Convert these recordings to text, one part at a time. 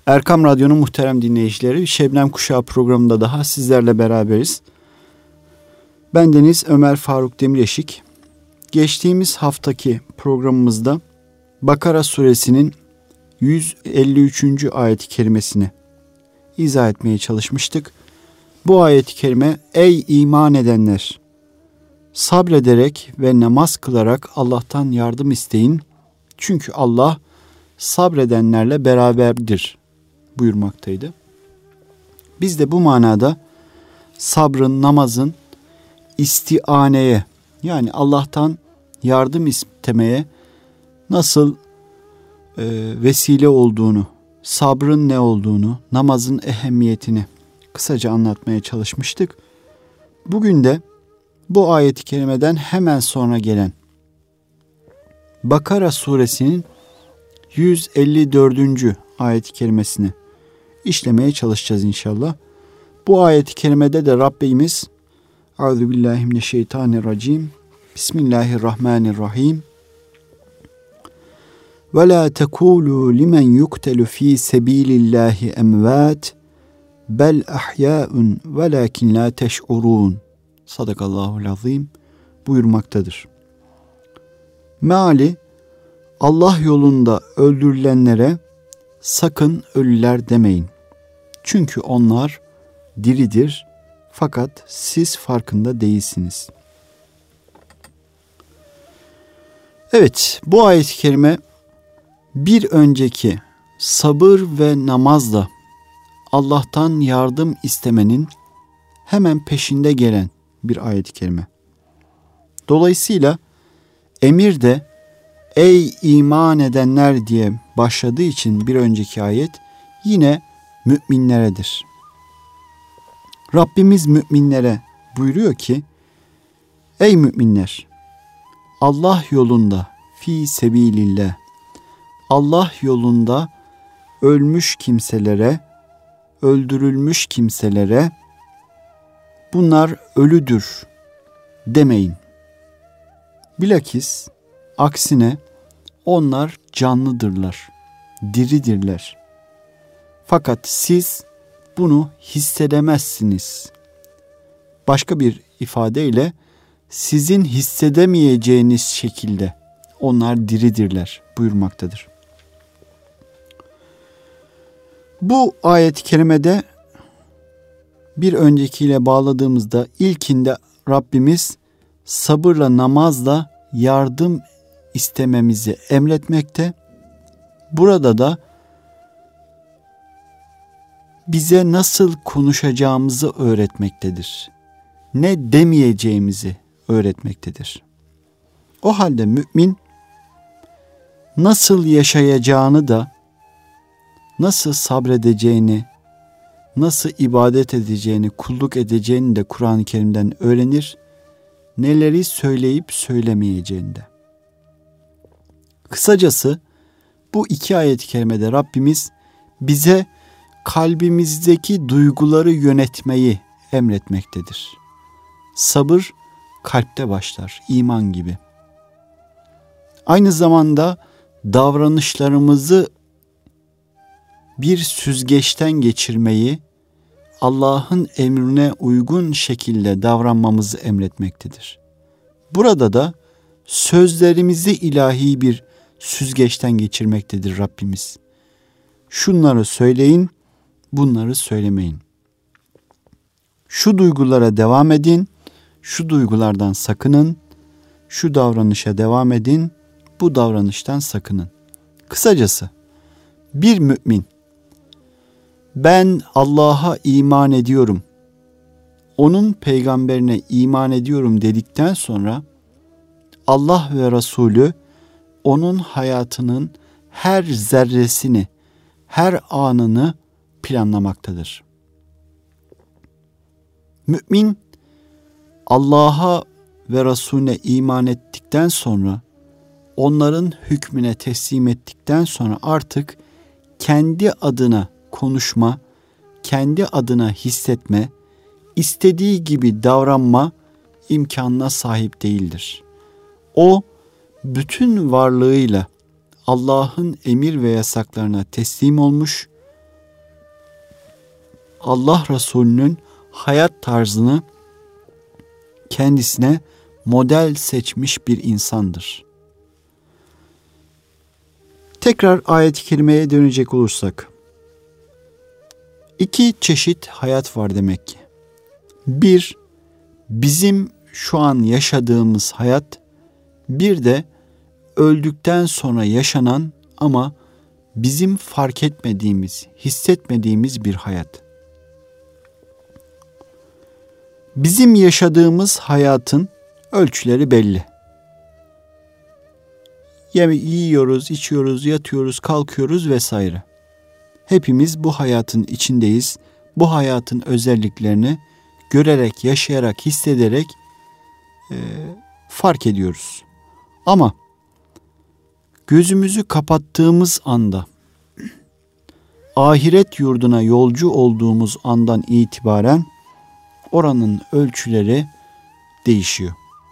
Erkam Radyo'nun muhterem dinleyicileri, Şebnem Kuşağı programında daha sizlerle beraberiz. Bendeniz Ömer Faruk Demiryeşik. Geçtiğimiz haftaki programımızda Bakara suresinin 153. ayet-i kerimesini izah etmeye çalışmıştık. Bu ayet-i kerime, ey iman edenler, sabrederek ve namaz kılarak Allah'tan yardım isteyin. Çünkü Allah sabredenlerle beraberdir buyurmaktaydı. Biz de bu manada sabrın, namazın istianeye, yani Allah'tan yardım istemeye nasıl vesile olduğunu, sabrın ne olduğunu, namazın ehemmiyetini kısaca anlatmaya çalışmıştık. Bugün de bu ayet-i kerimeden hemen sonra gelen Bakara suresinin 154. ayet-i kerimesini işlemeye çalışacağız inşallah. Bu ayet-i kerimede de Rabbimiz Euzubillahimineşşeytanirracim. Bismillahirrahmanirrahim. Ve la tekulu limen yuktelu fi sebilillahi emvat bel ahya'un velakin la teş'urun. Sadakallahul azim buyurmaktadır. Meali, Allah yolunda öldürülenlere sakın ölüler demeyin. Çünkü onlar diridir fakat siz farkında değilsiniz. Evet, bu ayet-i kerime bir önceki sabır ve namazla Allah'tan yardım istemenin hemen peşinde gelen bir ayet-i kerime. Dolayısıyla emir de ey iman edenler diye başladığı için bir önceki ayet yine müminleredir. Rabbimiz müminlere buyuruyor ki, ey müminler, Allah yolunda fi sebilillah, Allah yolunda ölmüş kimselere, öldürülmüş kimselere bunlar ölüdür demeyin. Bilakis aksine onlar canlıdırlar, diridirler. Fakat siz bunu hissedemezsiniz. Başka bir ifadeyle sizin hissedemeyeceğiniz şekilde onlar diridirler buyurmaktadır. Bu ayet-i kerimede bir öncekiyle bağladığımızda ilkinde Rabbimiz sabırla, namazla yardım istememizi emretmekte. Burada da bize nasıl konuşacağımızı öğretmektedir. Ne demeyeceğimizi öğretmektedir. O halde mümin nasıl yaşayacağını da, nasıl sabredeceğini, nasıl ibadet edeceğini, kulluk edeceğini de Kur'an-ı Kerim'den öğrenir. Neleri söyleyip söylemeyeceğini de. Kısacası bu iki ayet-i kerimede Rabbimiz bize kalbimizdeki duyguları yönetmeyi emretmektedir. Sabır kalpte başlar, iman gibi. Aynı zamanda davranışlarımızı bir süzgeçten geçirmeyi, Allah'ın emrine uygun şekilde davranmamızı emretmektedir. Burada da sözlerimizi ilahi bir süzgeçten geçirmektedir Rabbimiz. Şunları söyleyin, bunları söylemeyin. Şu duygulara devam edin, şu duygulardan sakının, şu davranışa devam edin, bu davranıştan sakının. Kısacası bir mümin, ben Allah'a iman ediyorum, onun peygamberine iman ediyorum dedikten sonra Allah ve Resulü onun hayatının her zerresini, her anını planlamaktadır. Mümin Allah'a ve Resulüne iman ettikten sonra, onların hükmüne teslim ettikten sonra artık kendi adına konuşma, kendi adına hissetme, istediği gibi davranma imkanına sahip değildir. O bütün varlığıyla Allah'ın emir ve yasaklarına teslim olmuş, Allah Resulü'nün hayat tarzını kendisine model seçmiş bir insandır. Tekrar ayet-i kerimeye dönecek olursak, 2 çeşit hayat var demek ki. Bir, bizim şu an yaşadığımız hayat, bir de öldükten sonra yaşanan ama bizim fark etmediğimiz, hissetmediğimiz bir hayat. Bizim yaşadığımız hayatın ölçüleri belli. Yiyoruz, içiyoruz, yatıyoruz, kalkıyoruz vesaire. Hepimiz bu hayatın içindeyiz. Bu hayatın özelliklerini görerek, yaşayarak, hissederek fark ediyoruz. Ama gözümüzü kapattığımız anda, ahiret yurduna yolcu olduğumuz andan itibaren oranın ölçüleri değişiyor.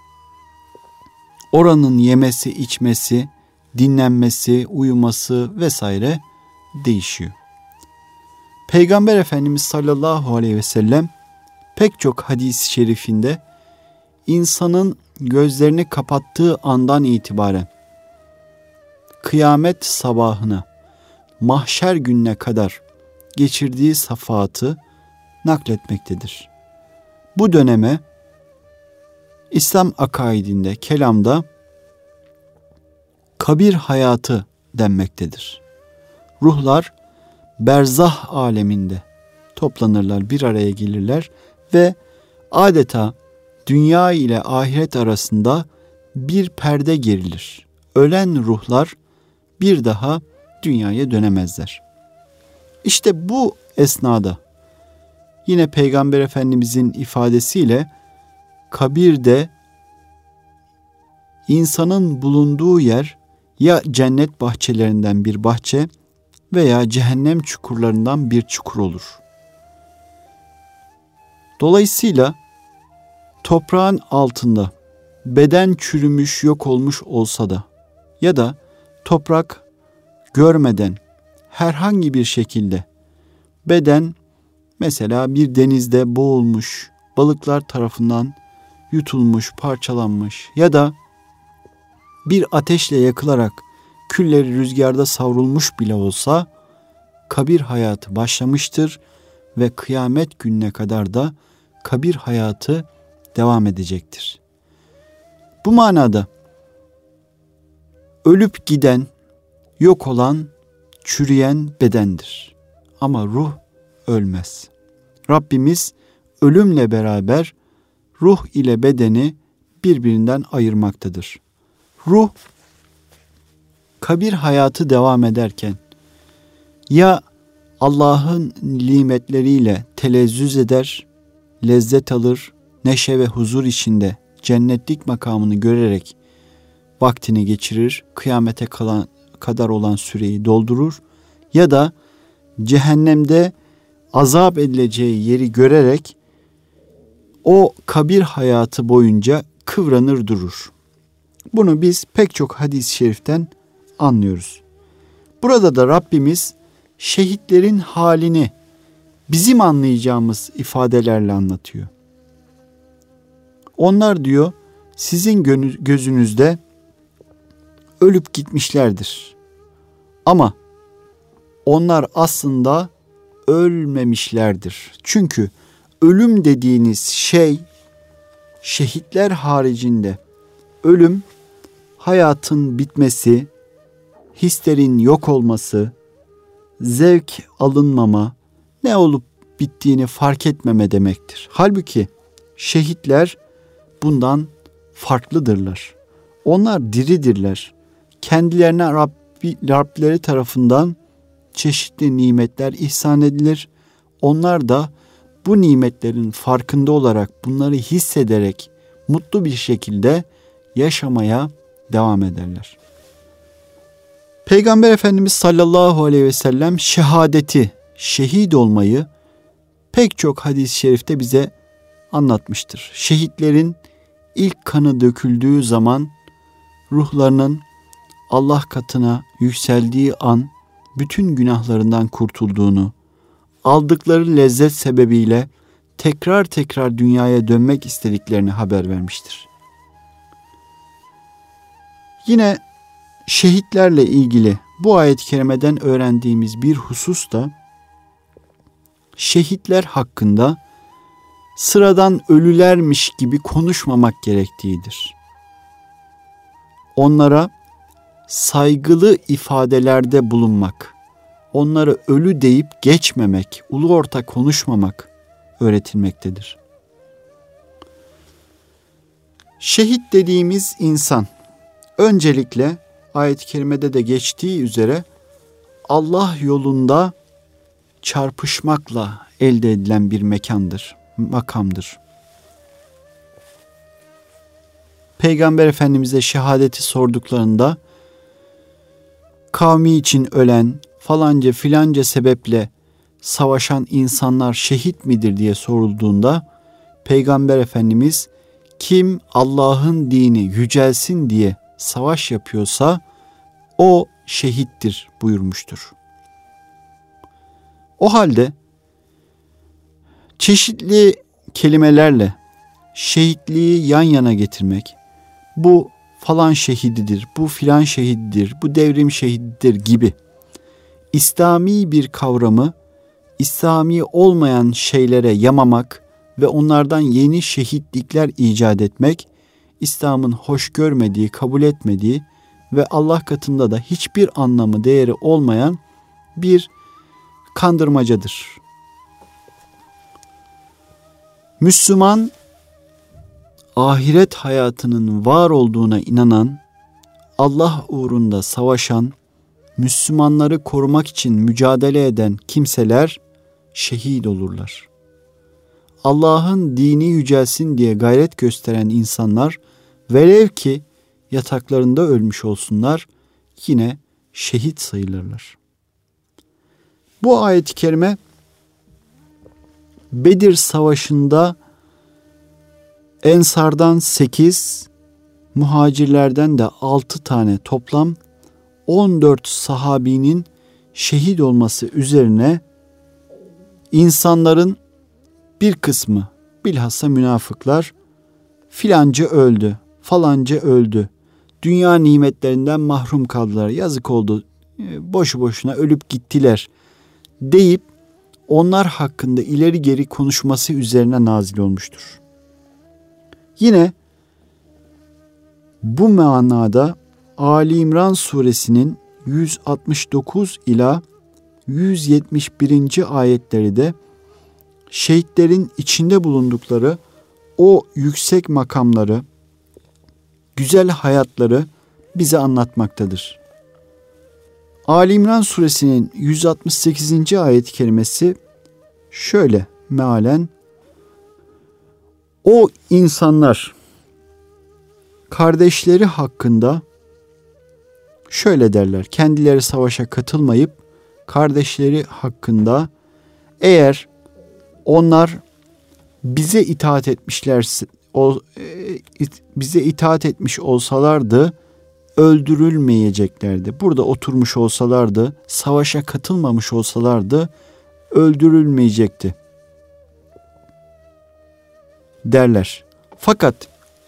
Oranın yemesi, içmesi, dinlenmesi, uyuması vesaire değişiyor. Peygamber Efendimiz sallallahu aleyhi ve sellem pek çok hadis-i şerifinde insanın gözlerini kapattığı andan itibaren kıyamet sabahına, mahşer gününe kadar geçirdiği safahatı nakletmektedir. Bu döneme İslam akaidinde, kelamda kabir hayatı denmektedir. Ruhlar berzah aleminde toplanırlar, bir araya gelirler ve adeta dünya ile ahiret arasında bir perde gerilir. Ölen ruhlar bir daha dünyaya dönemezler. İşte bu esnada yine Peygamber Efendimizin ifadesiyle kabirde insanın bulunduğu yer ya cennet bahçelerinden bir bahçe veya cehennem çukurlarından bir çukur olur. Dolayısıyla toprağın altında beden çürümüş, yok olmuş olsa da ya da toprak görmeden herhangi bir şekilde beden mesela bir denizde boğulmuş, balıklar tarafından yutulmuş, parçalanmış ya da bir ateşle yakılarak külleri rüzgarda savrulmuş bile olsa kabir hayatı başlamıştır ve kıyamet gününe kadar da kabir hayatı devam edecektir. Bu manada ölüp giden, yok olan, çürüyen bedendir. Ama ruh ölmez. Rabbimiz ölümle beraber ruh ile bedeni birbirinden ayırmaktadır. Ruh kabir hayatı devam ederken ya Allah'ın nimetleriyle telezzüz eder, lezzet alır, neşe ve huzur içinde cennetlik makamını görerek vaktini geçirir, kıyamete kadar olan süreyi doldurur ya da cehennemde azap edileceği yeri görerek o kabir hayatı boyunca kıvranır durur. Bunu biz pek çok hadis-i şeriften anlıyoruz. Burada da Rabbimiz şehitlerin halini bizim anlayacağımız ifadelerle anlatıyor. Onlar diyor sizin gözünüzde ölüp gitmişlerdir. Ama onlar aslında ölmemişlerdir. Çünkü ölüm dediğiniz şey şehitler haricinde ölüm hayatın bitmesi, hislerin yok olması, zevk alınmama, ne olup bittiğini fark etmeme demektir. Halbuki şehitler bundan farklıdırlar. Onlar diridirler. Kendilerine Rableri tarafından çeşitli nimetler ihsan edilir. Onlar da bu nimetlerin farkında olarak bunları hissederek mutlu bir şekilde yaşamaya devam ederler. Peygamber Efendimiz sallallahu aleyhi ve sellem şehadeti, şehit olmayı pek çok hadis-i şerifte bize anlatmıştır. Şehitlerin ilk kanı döküldüğü zaman ruhlarının Allah katına yükseldiği an bütün günahlarından kurtulduğunu, aldıkları lezzet sebebiyle tekrar tekrar dünyaya dönmek istediklerini haber vermiştir. Yine şehitlerle ilgili bu ayet-i kerimeden öğrendiğimiz bir husus da şehitler hakkında sıradan ölülermiş gibi konuşmamak gerektiğidir. Onlara saygılı ifadelerde bulunmak, onları ölü deyip geçmemek, ulu orta konuşmamak öğretilmektedir. Şehit dediğimiz insan, öncelikle ayet-i kerimede de geçtiği üzere Allah yolunda çarpışmakla elde edilen bir makamdır. Peygamber Efendimiz'e şehadeti sorduklarında kavmi için ölen, falanca filanca sebeple savaşan insanlar şehit midir diye sorulduğunda Peygamber Efendimiz kim Allah'ın dini yücelsin diye savaş yapıyorsa o şehittir buyurmuştur. O halde çeşitli kelimelerle şehitliği yan yana getirmek, bu falan şehididir, bu filan şehididir, bu devrim şehididir gibi İslami bir kavramı İslami olmayan şeylere yamamak ve onlardan yeni şehitlikler icat etmek, İslam'ın hoş görmediği, kabul etmediği ve Allah katında da hiçbir anlamı, değeri olmayan bir kandırmacadır. Müslüman, ahiret hayatının var olduğuna inanan, Allah uğrunda savaşan, Müslümanları korumak için mücadele eden kimseler şehit olurlar. Allah'ın dini yücelsin diye gayret gösteren insanlar velev ki yataklarında ölmüş olsunlar yine şehit sayılırlar. Bu ayet-i kerime Bedir Savaşı'nda Ensardan 8, muhacirlerden de 6 tane toplam 14 sahabinin şehit olması üzerine insanların bir kısmı, bilhassa münafıklar, filanca öldü, falanca öldü, dünya nimetlerinden mahrum kaldılar, yazık oldu, boşu boşuna ölüp gittiler deyip onlar hakkında ileri geri konuşması üzerine nazil olmuştur. Yine bu manada Ali İmran suresinin 169 ila 171. ayetleri de şehitlerin içinde bulundukları o yüksek makamları, güzel hayatları bize anlatmaktadır. Ali İmran suresinin 168. ayet-i kerimesi şöyle mealen: o insanlar kardeşleri hakkında şöyle derler. Kendileri savaşa katılmayıp kardeşleri hakkında eğer onlar bize itaat etmiş olsalardı öldürülmeyeceklerdi. Burada oturmuş olsalardı, savaşa katılmamış olsalardı öldürülmeyecekti derler. Fakat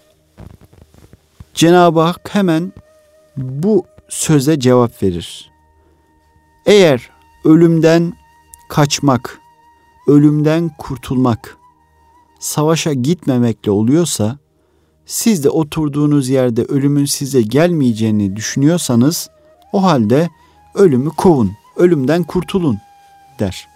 Cenab-ı Hak hemen bu söze cevap verir. Eğer ölümden kaçmak, ölümden kurtulmak, savaşa gitmemekle oluyorsa, siz de oturduğunuz yerde ölümün size gelmeyeceğini düşünüyorsanız, o halde ölümü kovun, ölümden kurtulun der.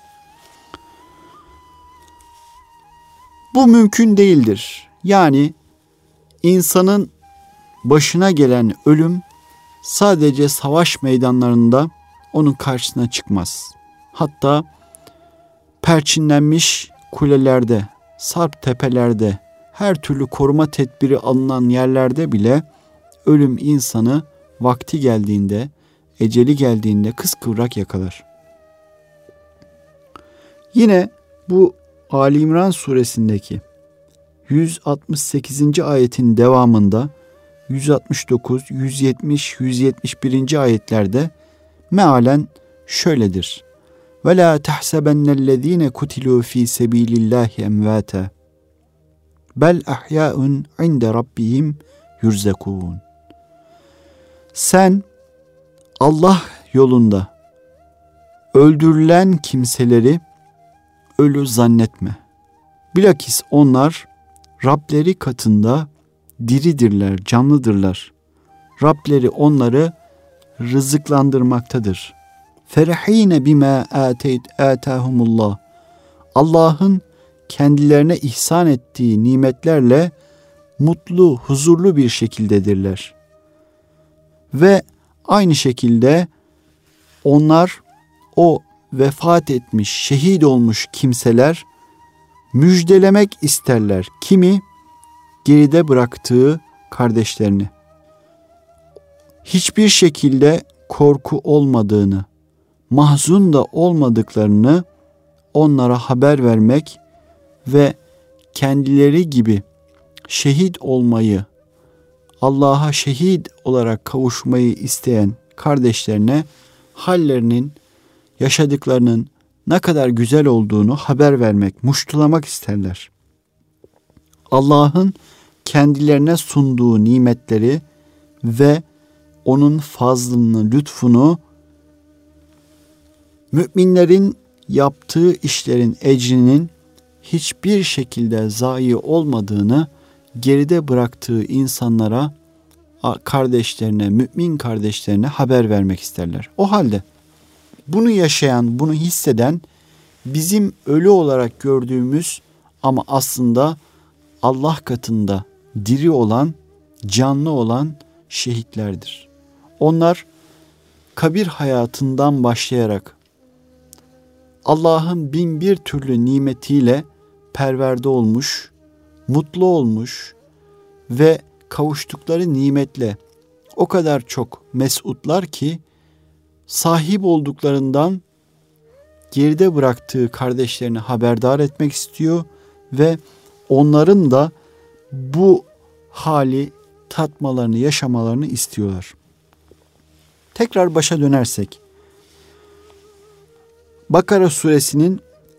Bu mümkün değildir. Yani insanın başına gelen ölüm sadece savaş meydanlarında onun karşısına çıkmaz. Hatta perçinlenmiş kulelerde, sarp tepelerde, her türlü koruma tedbiri alınan yerlerde bile ölüm insanı vakti geldiğinde, eceli geldiğinde kıskıvrak yakalar. Yine bu Ali İmran suresindeki 168. ayetin devamında 169, 170, 171. ayetlerde mealen şöyledir. Ve la tahsebennellezine kutilu fi sabilillahi emvata. Bel ahya'un inde rabbihim yurzakun. Sen Allah yolunda öldürülen kimseleri ölü zannetme. Bilakis onlar Rableri katında diridirler, canlıdırlar. Rableri onları rızıklandırmaktadır. Ferihine bima atahumullah. Allah'ın kendilerine ihsan ettiği nimetlerle mutlu, huzurlu bir şekildedirler. Ve aynı şekilde onlar o vefat etmiş, şehit olmuş kimseler müjdelemek isterler. Kimi? Geride bıraktığı kardeşlerini. Hiçbir şekilde korku olmadığını, mahzun da olmadıklarını onlara haber vermek ve kendileri gibi şehit olmayı, Allah'a şehit olarak kavuşmayı isteyen kardeşlerine hallerinin, yaşadıklarının ne kadar güzel olduğunu haber vermek, muştulamak isterler. Allah'ın kendilerine sunduğu nimetleri ve onun fazlını, lütfunu, müminlerin yaptığı işlerin ecrinin hiçbir şekilde zayi olmadığını geride bıraktığı insanlara, kardeşlerine, mümin kardeşlerine haber vermek isterler. O halde bunu yaşayan, bunu hisseden bizim ölü olarak gördüğümüz ama aslında Allah katında diri olan, canlı olan şehitlerdir. Onlar kabir hayatından başlayarak Allah'ın bin bir türlü nimetiyle perverde olmuş, mutlu olmuş ve kavuştukları nimetle o kadar çok mesutlar ki sahip olduklarından geride bıraktığı kardeşlerini haberdar etmek istiyor ve onların da bu hali tatmalarını, yaşamalarını istiyorlar. Tekrar başa dönersek, Bakara suresinin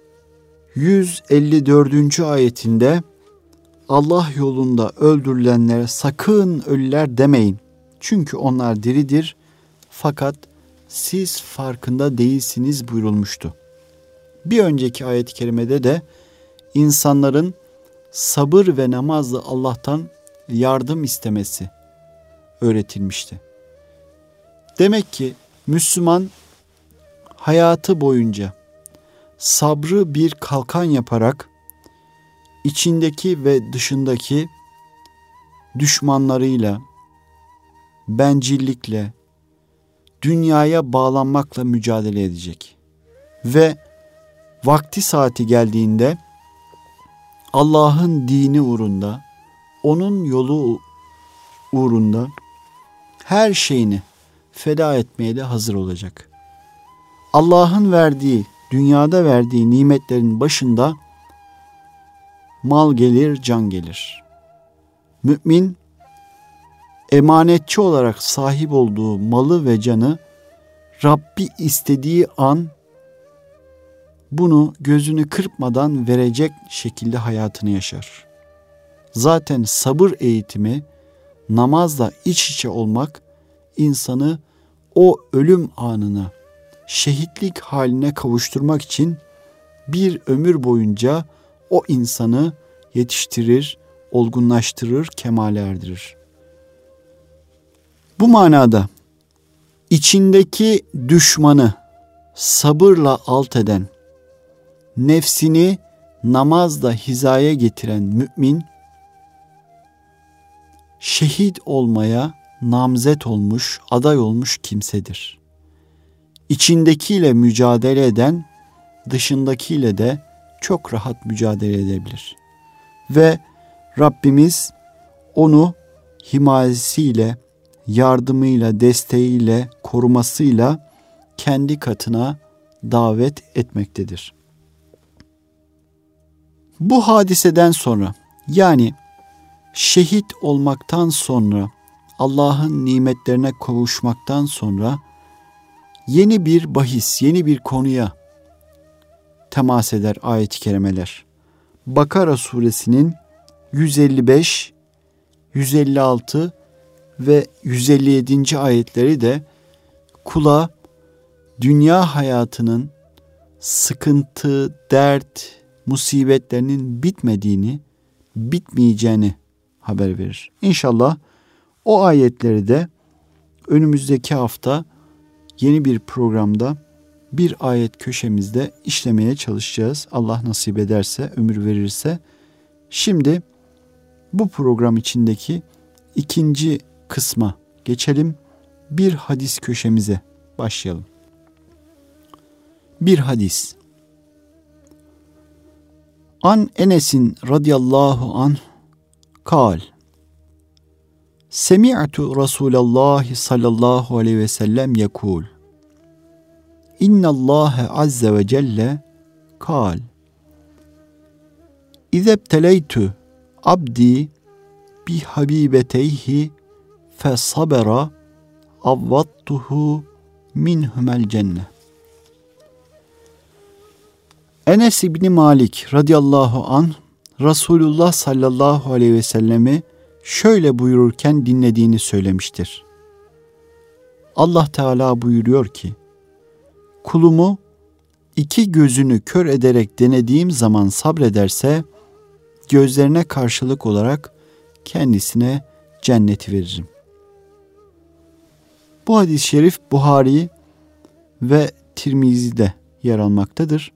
154. ayetinde Allah yolunda öldürülenlere sakın ölüler demeyin. Çünkü onlar diridir fakat siz farkında değilsiniz buyurulmuştu. Bir önceki ayet-i kerimede de insanların sabır ve namazla Allah'tan yardım istemesi öğretilmişti. Demek ki Müslüman hayatı boyunca sabrı bir kalkan yaparak içindeki ve dışındaki düşmanlarıyla, bencillikle, dünyaya bağlanmakla mücadele edecek. Ve vakti saati geldiğinde Allah'ın dini uğrunda, onun yolu uğrunda her şeyini feda etmeye de hazır olacak. Allah'ın verdiği, dünyada verdiği nimetlerin başında mal gelir, can gelir. Mümin emanetçi olarak sahip olduğu malı ve canı Rabbi istediği an bunu gözünü kırpmadan verecek şekilde hayatını yaşar. Zaten sabır eğitimi, namazla iç içe olmak insanı o ölüm anına, şehitlik haline kavuşturmak için bir ömür boyunca o insanı yetiştirir, olgunlaştırır, kemale erdirir. Bu manada içindeki düşmanı sabırla alt eden, nefsini namazla hizaya getiren mümin, şehit olmaya namzet olmuş, aday olmuş kimsedir. İçindekiyle mücadele eden, dışındakiyle de çok rahat mücadele edebilir. Ve Rabbimiz onu himayesiyle, yardımıyla, desteğiyle, korumasıyla kendi katına davet etmektedir. Bu hadiseden sonra, yani şehit olmaktan sonra, Allah'ın nimetlerine kavuşmaktan sonra yeni bir bahis, yeni bir konuya temas eder ayet-i kerimeler. Bakara suresinin 155, 156 ve 157. ayetleri de kula dünya hayatının sıkıntı, dert, musibetlerinin bitmediğini, bitmeyeceğini haber verir. İnşallah o ayetleri de önümüzdeki hafta yeni bir programda bir ayet köşemizde işlemeye çalışacağız. Allah nasip ederse, ömür verirse. Şimdi bu program içindeki ikinci kısma geçelim. Bir hadis köşemize başlayalım. Bir hadis. An Enes'in radıyallahu anh kal. Semi'tu Resulallah sallallahu aleyhi ve sellem yekul. İnnallâhe azze ve celle kal. İzebteleytü abdi bi habibeteyhi fe sabera avvattuhu minhumel cennet. Enes İbni Malik radıyallahu anh Resulullah sallallahu aleyhi ve sellemi şöyle buyururken dinlediğini söylemiştir. Allah Teala buyuruyor ki, kulumu iki gözünü kör ederek denediğim zaman sabrederse, gözlerine karşılık olarak kendisine cenneti veririm. Bu hadis-i şerif Buhari ve Tirmizi'de yer almaktadır.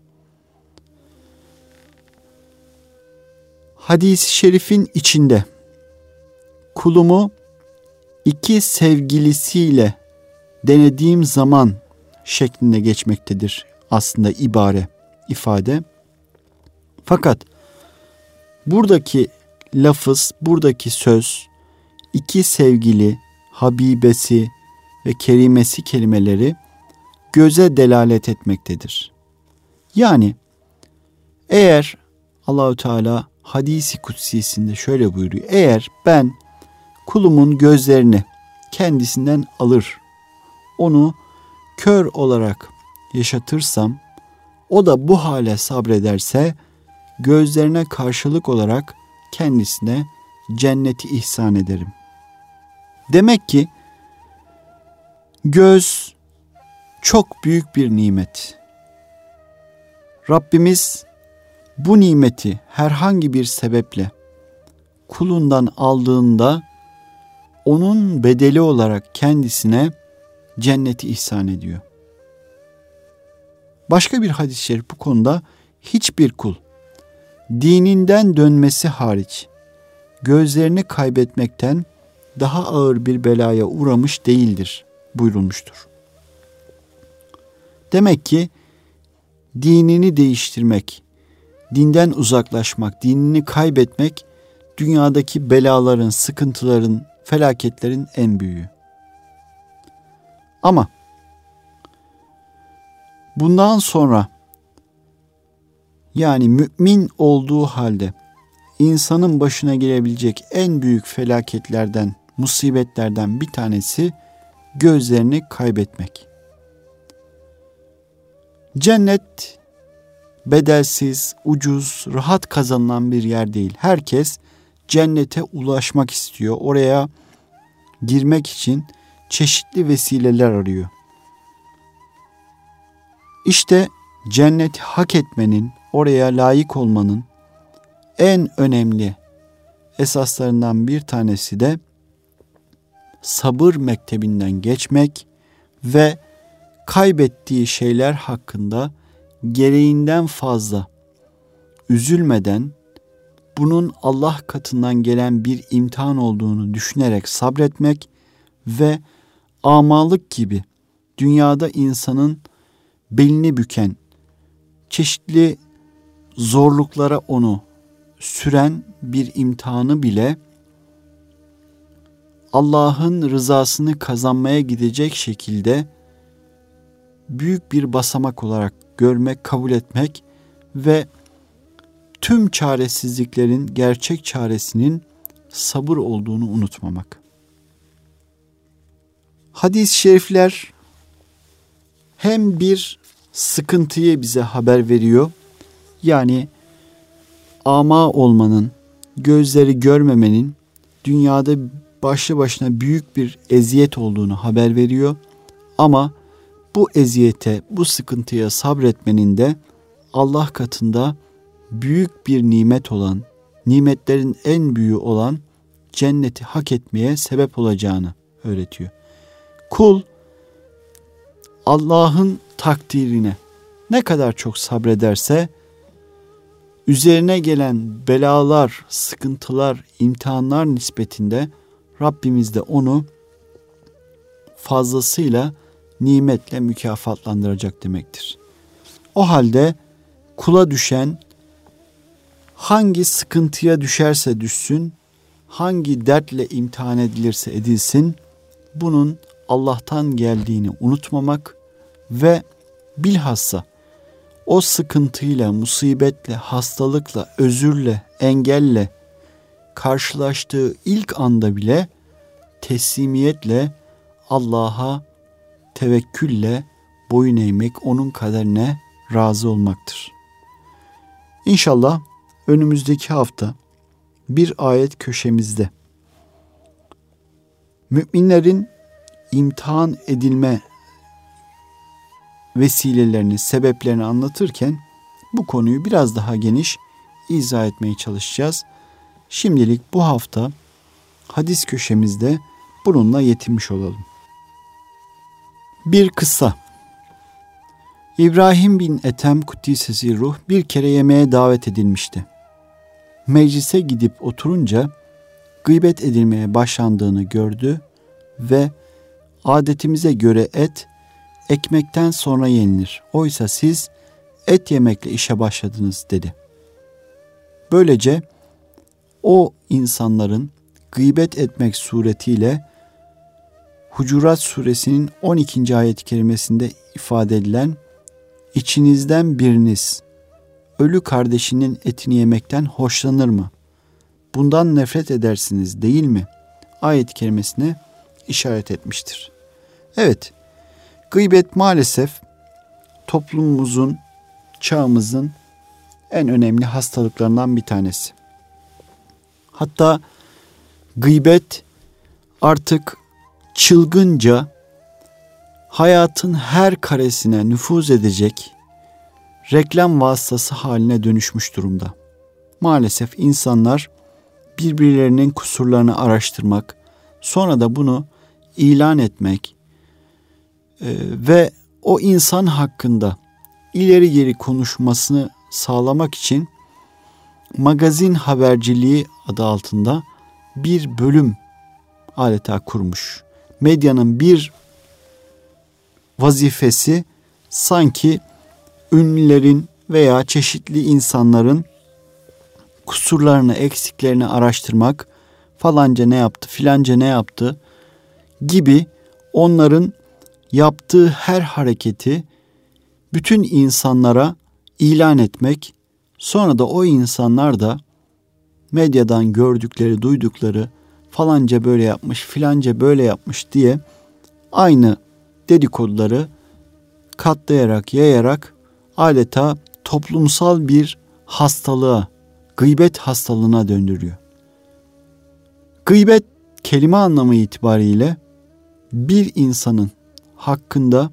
Hadis-i şerifin içinde kulumu iki sevgilisiyle denediğim zaman şeklinde geçmektedir aslında ifade. Fakat buradaki lafız, buradaki söz iki sevgili, habibesi ve kerimesi kelimeleri göze delalet etmektedir. Yani eğer Allahu Teala hadisi kutsisinde şöyle buyuruyor. Eğer ben kulumun gözlerini kendisinden alır, onu kör olarak yaşatırsam, o da bu hale sabrederse, gözlerine karşılık olarak kendisine cenneti ihsan ederim. Demek ki göz çok büyük bir nimet. Rabbimiz bu nimeti herhangi bir sebeple kulundan aldığında onun bedeli olarak kendisine cenneti ihsan ediyor. Başka bir hadis-i şerif bu konuda hiçbir kul dininden dönmesi hariç gözlerini kaybetmekten daha ağır bir belaya uğramış değildir buyurulmuştur. Demek ki dinini değiştirmek, dinden uzaklaşmak, dinini kaybetmek dünyadaki belaların, sıkıntıların, felaketlerin en büyüğü. Ama bundan sonra yani mümin olduğu halde insanın başına gelebilecek en büyük felaketlerden, musibetlerden bir tanesi gözlerini kaybetmek. Cennet bedelsiz, ucuz, rahat kazanılan bir yer değil. Herkes cennete ulaşmak istiyor. Oraya girmek için çeşitli vesileler arıyor. İşte cenneti hak etmenin, oraya layık olmanın en önemli esaslarından bir tanesi de sabır mektebinden geçmek ve kaybettiği şeyler hakkında gereğinden fazla üzülmeden, bunun Allah katından gelen bir imtihan olduğunu düşünerek sabretmek ve amalık gibi dünyada insanın belini büken, çeşitli zorluklara onu süren bir imtihanı bile Allah'ın rızasını kazanmaya gidecek şekilde büyük bir basamak olarak görmek, kabul etmek ve tüm çaresizliklerin gerçek çaresinin sabır olduğunu unutmamak. Hadis-i şerifler hem bir sıkıntıyı bize haber veriyor, Yani ama olmanın, gözleri görmemenin dünyada başlı başına büyük bir eziyet olduğunu haber veriyor. Ama bu eziyete, bu sıkıntıya sabretmenin de Allah katında büyük bir nimet olan, nimetlerin en büyüğü olan cenneti hak etmeye sebep olacağını öğretiyor. Kul Allah'ın takdirine ne kadar çok sabrederse üzerine gelen belalar, sıkıntılar, imtihanlar nispetinde Rabbimiz de onu fazlasıyla nimetle mükafatlandıracak demektir. O halde kula düşen hangi sıkıntıya düşerse düşsün, hangi dertle imtihan edilirse edilsin, bunun Allah'tan geldiğini unutmamak ve bilhassa o sıkıntıyla, musibetle, hastalıkla, özürle, engelle karşılaştığı ilk anda bile teslimiyetle Allah'a tevekkülle boyun eğmek, onun kaderine razı olmaktır. İnşallah önümüzdeki hafta bir ayet köşemizde müminlerin imtihan edilme vesilelerini, sebeplerini anlatırken bu konuyu biraz daha geniş izah etmeye çalışacağız. Şimdilik bu hafta hadis köşemizde bununla yetinmiş olalım. Bir kıssa. İbrahim bin Ethem Kuddisesi Ruh bir kere yemeğe davet edilmişti. Meclise gidip oturunca gıybet edilmeye başlandığını gördü ve adetimize göre et ekmekten sonra yenilir. Oysa siz et yemekle işe başladınız dedi. Böylece o insanların gıybet etmek suretiyle Hucurat suresinin 12. ayet-i kerimesinde ifade edilen içinizden biriniz ölü kardeşinin etini yemekten hoşlanır mı? Bundan nefret edersiniz değil mi? Ayet-i kerimesine işaret etmiştir. Evet, gıybet maalesef toplumumuzun, çağımızın en önemli hastalıklarından bir tanesi. Hatta gıybet artık çılgınca hayatın her karesine nüfuz edecek reklam vasıtası haline dönüşmüş durumda. Maalesef insanlar birbirlerinin kusurlarını araştırmak, sonra da bunu ilan etmek ve o insan hakkında ileri geri konuşmasını sağlamak için magazin haberciliği adı altında bir bölüm adeta kurmuş. Medyanın bir vazifesi sanki ünlülerin veya çeşitli insanların kusurlarını, eksiklerini araştırmak, falanca ne yaptı, filanca ne yaptı gibi onların yaptığı her hareketi bütün insanlara ilan etmek, sonra da o insanlar da medyadan gördükleri, duydukları falanca böyle yapmış, filanca böyle yapmış diye aynı dedikoduları katlayarak, yayarak adeta toplumsal bir hastalığa, gıybet hastalığına döndürüyor. Gıybet kelime anlamı itibariyle bir insanın hakkında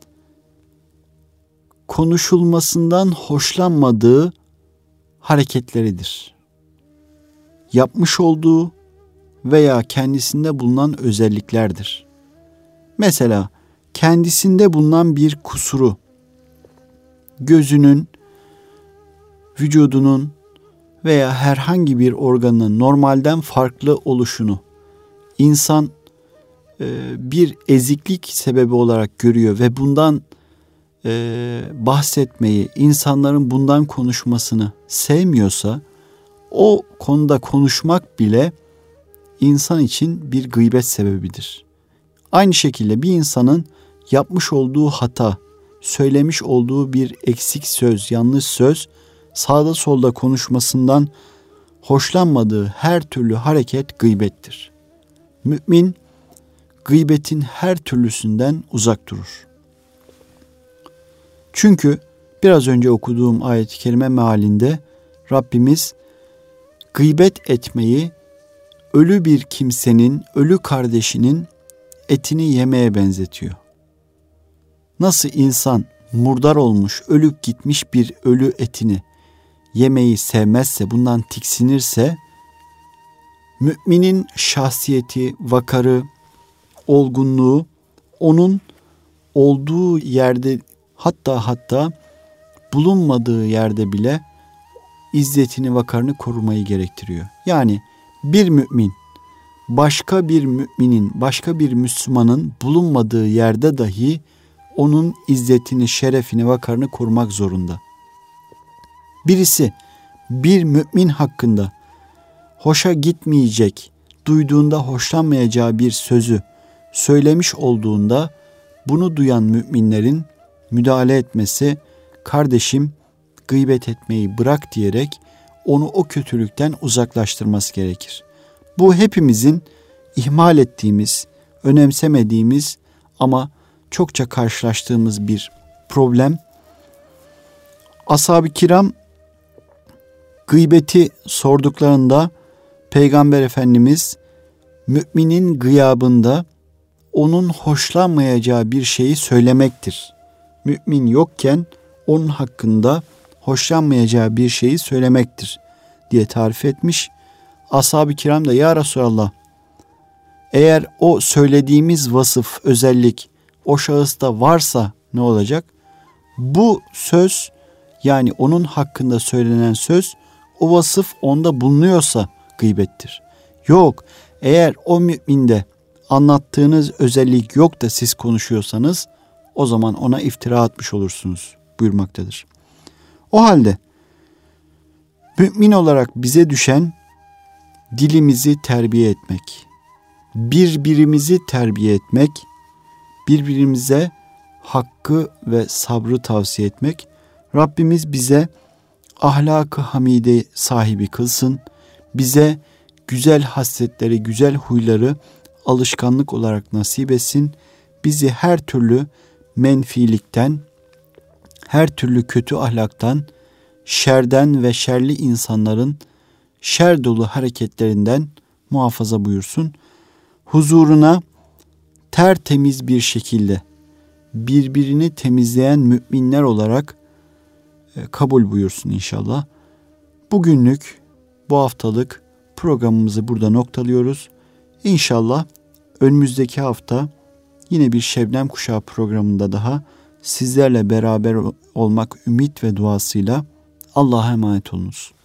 konuşulmasından hoşlanmadığı hareketleridir. Yapmış olduğu veya kendisinde bulunan özelliklerdir. Mesela kendisinde bulunan bir kusuru, gözünün, vücudunun veya herhangi bir organın normalden farklı oluşunu insan bir eziklik sebebi olarak görüyor ve bundan bahsetmeyi, insanların bundan konuşmasını sevmiyorsa, o konuda konuşmak bile insan için bir gıybet sebebidir. Aynı şekilde bir insanın yapmış olduğu hata, söylemiş olduğu bir eksik söz, yanlış söz, sağda solda konuşmasından hoşlanmadığı her türlü hareket gıybettir. Mümin gıybetin her türlüsünden uzak durur. Çünkü Biraz önce okuduğum ayet-i kerime mealinde Rabbimiz gıybet etmeyi ölü bir kimsenin, ölü kardeşinin etini yemeye benzetiyor. Nasıl insan murdar olmuş, ölüp gitmiş bir ölü etini yemeyi sevmezse, bundan tiksinirse, müminin şahsiyeti, vakarı, olgunluğu onun olduğu yerde, hatta bulunmadığı yerde bile izzetini, vakarını korumayı gerektiriyor. Yani bir mümin başka bir müminin, başka bir Müslümanın bulunmadığı yerde dahi onun izzetini, şerefini, vakarını korumak zorunda. Birisi bir mümin hakkında hoşa gitmeyecek, duyduğunda hoşlanmayacağı bir sözü söylemiş olduğunda bunu duyan müminlerin müdahale etmesi, kardeşim gıybet etmeyi bırak diyerek onu o kötülükten uzaklaştırması gerekir. Bu hepimizin ihmal ettiğimiz, önemsemediğimiz ama çokça karşılaştığımız bir problem. Ashab-ı kiram gıybeti sorduklarında Peygamber Efendimiz müminin gıyabında onun hoşlanmayacağı bir şeyi söylemektir. Mümin yokken onun hakkında hoşlanmayacağı bir şeyi söylemektir diye tarif etmiş. Ashab-ı kiram da ya Resulallah, eğer o söylediğimiz vasıf, özellik o şahısta varsa ne olacak? Bu söz, yani onun hakkında söylenen söz, o vasıf onda bulunuyorsa gıybettir. Yok, eğer o müminde anlattığınız özellik yok da siz konuşuyorsanız o zaman ona iftira atmış olursunuz buyurmaktadır. O halde mümin olarak bize düşen dilimizi terbiye etmek, birbirimizi terbiye etmek, birbirimize hakkı ve sabrı tavsiye etmek. Rabbimiz bize ahlak-ı hamide sahibi kılsın. Bize güzel hasletleri, güzel huyları alışkanlık olarak nasip etsin. Bizi her türlü menfilikten, her türlü kötü ahlaktan, şerden ve şerli insanların şer dolu hareketlerinden muhafaza buyursun. Huzuruna tertemiz bir şekilde birbirini temizleyen müminler olarak kabul buyursun inşallah. Bugünlük, bu haftalık programımızı burada noktalıyoruz. İnşallah önümüzdeki hafta yine bir Şebnem Kuşağı programında daha sizlerle beraber olmak ümit ve duasıyla Allah'a emanet olunuz.